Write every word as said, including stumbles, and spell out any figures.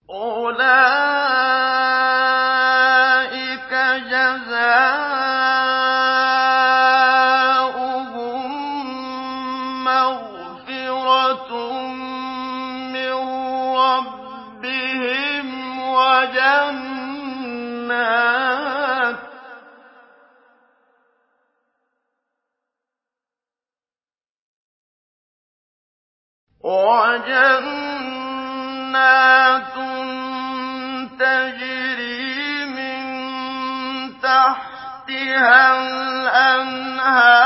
أُولَٰئِكَ جَزَاؤُهُم مَّغْفِرَةٌ مِّن رَّبِّهِمْ وَجَنَّاتٌ تَجْرِي مِن تَحْتِهَا الْأَنْهَارُ